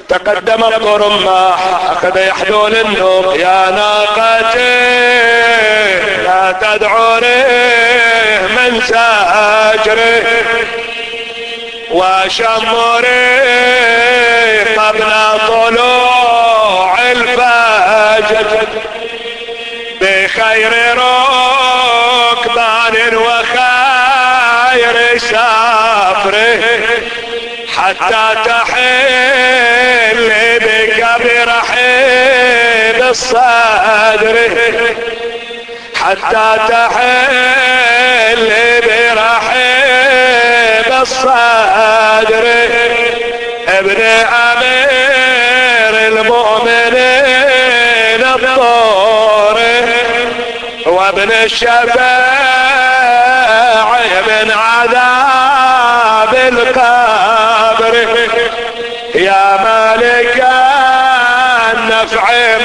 تقدم الطرماح اخذ يحدون النوم. يا ناقتي لا تدعوني من ساجري وشمري قبل طلوع الفجر بخير ركبان وخير سفر حتى تحل بك برحيب الصدر حتى تحل برحيب الصدر ابن امير المؤمنين الطور وابن الشفاع من عذاب القبر يا مالك النفع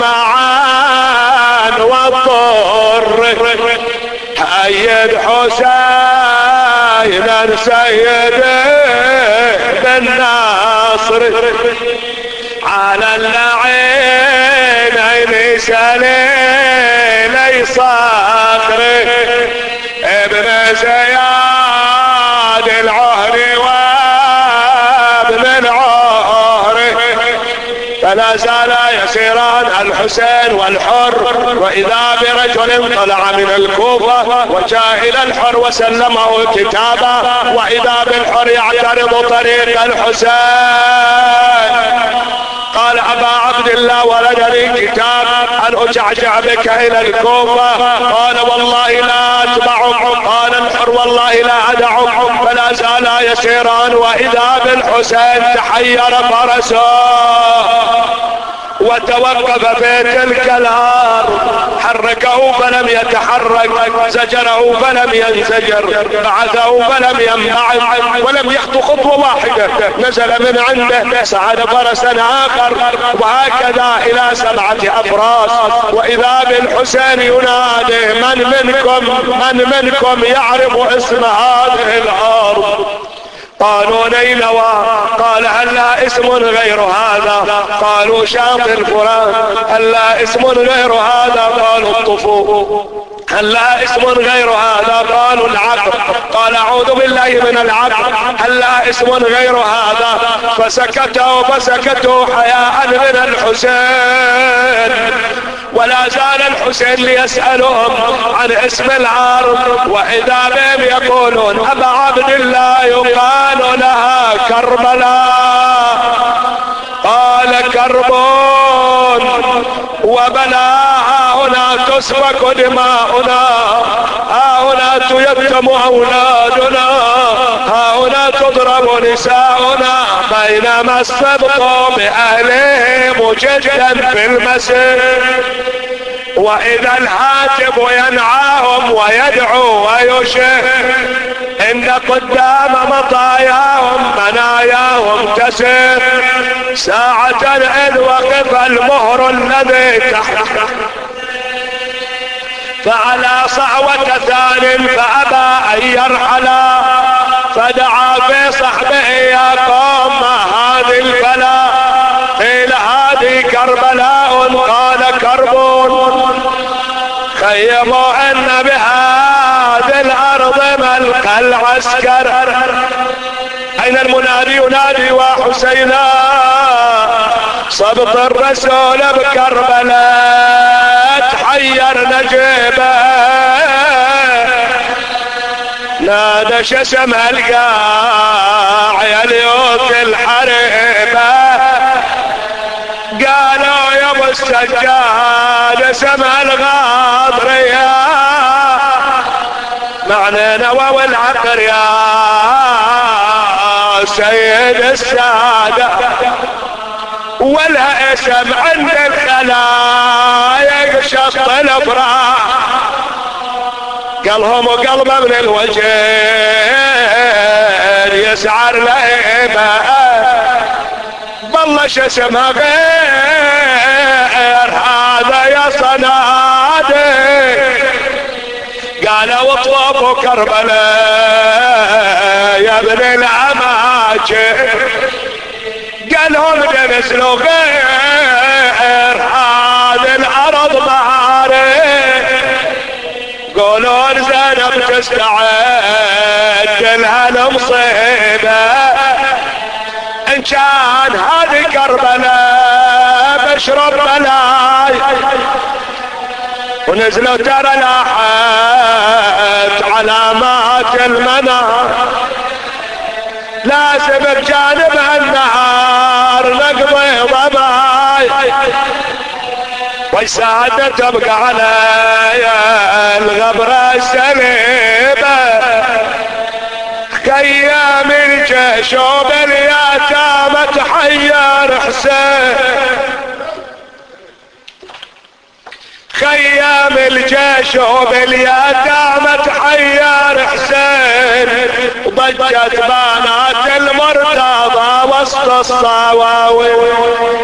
معا والضر أيد حسينا سيد بالنصر على اللعينين سليلي صخر ابن زياد العهري وابن العهر فلا زال يسيران الحسين والحر واذا برجل طلع من الكوفة وجاء الى الحر وسلمه كتابا واذا بالحر يعترض طريق الحسين. قال ابا عبد الله ولدني كتاب ان اجعجع بك الى الكوفة. قال والله لا اتبعك. قال الحر والله لا ادعك. فلا زالا يسيران واذا بالحسين تحير فرسه وتوقف في تلك الارض حركه فلم يتحرك زجره فلم ينزجر بعثه فلم ينبعث ولم يخطو خطوة واحدة. نزل من عنده صعد فرسا اخر وهكذا الى 7 افراس واذا بالحسين ينادي من منكم يعرف اسم هذه الارض؟ قالوا نينوى. قال هل لا اسم غير هذا؟ قالوا شاطئ الفرات. هل لا اسم غير هذا؟ قالوا الطفو. هل لا اسم غير هذا؟ قالوا العقل. قال اعوذ بالله من العقل. هل لا اسم غير هذا؟ فسكتوا حياء من الحسين. ولا زال الحسين ليسألهم عن اسم الارض واذا بهم يقولون ابا عبد الله يقال لها كربلاء. قال كربون وبلاها هنا تسفك دماؤنا هنا تيتم اولادنا هنا تضرب نساؤنا بينما استبقوا باهلهم جدا في المسير واذا الهاتف ينعاهم ويدعو ويشير ان قدام مطاياهم مناياهم تسير ساعة اذ وقف المهر الذي تحت فعلى صعوة ثان فابى ان يرحلا فدعا في صحبه يا قوم هذه البلاء. قيل هذه كربلاء. قال كربون خيموا ان بهذه الارض ملقى العسكر. اين المنادي ينادي وحسينا صبط الرسول بكربلاء تحير نجيبه نادى شسم القاع يا ليوت الحريبة قالوا يا ابو السجاد سمع الغاضر يا معنى نوى والعقر يا سيد السادة ولا اسم عند الخلايق شط الافراح قلهم وقلبه من الوجه يسعر لهيبه بالله شو اسمها غير هذا يا صنادي قالوا اطلبوا كربلاء يا ابن الاماجد قالهم نزلوا غير هذه الارض مهاري، قولون زينب تستعد لها المصيبة، ان كان هذه كربلاء بشرب بلاي، ونزلوا ترى لاحت علامات المنار، لازم بجانبها النهار نقضي ضباي، ويساعد تبقى علي الغبرة السليبة، خيام الجيش وباليتامى تحير حسين، خيام الجيش وباليتامى تحير حسين، ضجت بنات المرتضى وسط الصواوي،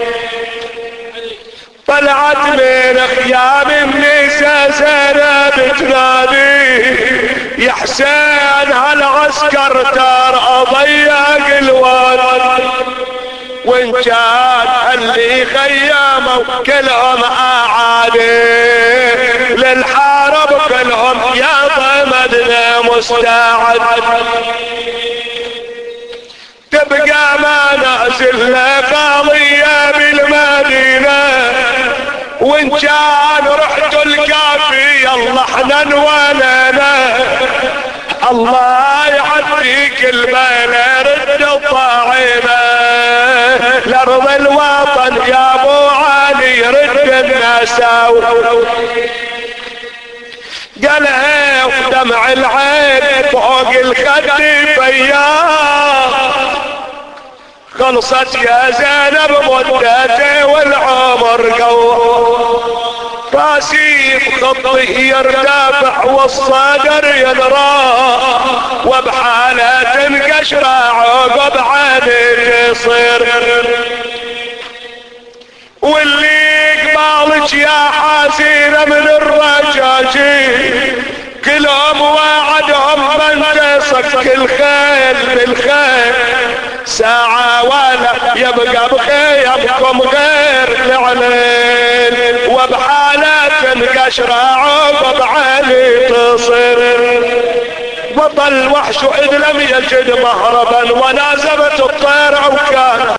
طلعت من خيام النساء زينب تنادي يا حسين هالعسكر ترى ضيق الواد، وان كان اللي خياموا كلهم اعادي للحرب كلهم يا ضمدنا مستعد، تبقى ما نازل قضية بالمدينة، وان كان رحت الكافي يلا احنا نولنا، الله يعديك البلا رد الطاعمة لارض الوطن يا ابو علي رد النساوي، قالها ودمع العين فوق الخد فياض، خلصت يا زينب مدتي والعمر قوى، راسي بخطي يرتفع والصدر ينرى، وبحالة تنقشر عقب عيني تصير، واللي قبالك يا حسينة من الرجاجي كلهم وعدهم بنتصك الخيل بالخيل، ساعة ولا يبقى بخيمكم غير العليل، وبحالة تنقشر عقب علي تصير، بطل وحش إذ لم يجد مهربا ونازبت الطير وكان